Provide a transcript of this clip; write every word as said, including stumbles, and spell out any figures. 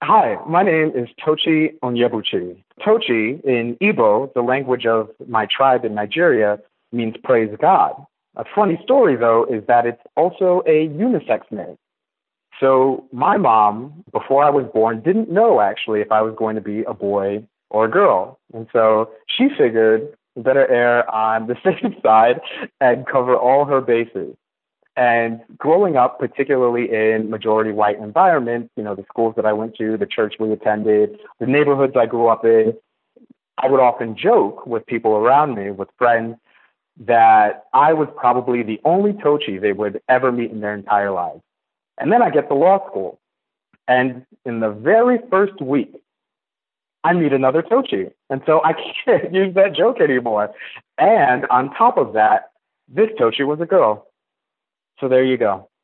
Hi, my name is Tochi Onyebuchi. Tochi in Igbo, the language of my tribe in Nigeria, means praise God. A funny story, though, is that it's also a unisex name. So my mom, before I was born, didn't know actually if I was going to be a boy or a girl. And so she figured better err on the safe side and cover all her bases. And growing up, particularly in majority white environments, you know, the schools that I went to, the church we attended, the neighborhoods I grew up in, I would often joke with people around me, with friends, that I was probably the only Tochi they would ever meet in their entire lives. And then I get to law school. And in the very first week, I meet another Tochi. And so I can't use that joke anymore. And on top of that, this Tochi was a girl. So there you go.